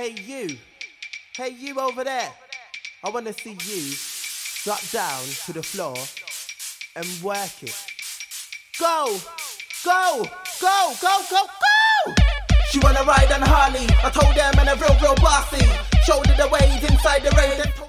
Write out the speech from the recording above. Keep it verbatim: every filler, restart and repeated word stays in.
Hey you, hey you over there, I wanna see you drop down to the floor and work it. Go, go, go, go, go, go! She wanna ride on Harley, I told them I'm a real, real bossy. Showed her the ways inside the rain.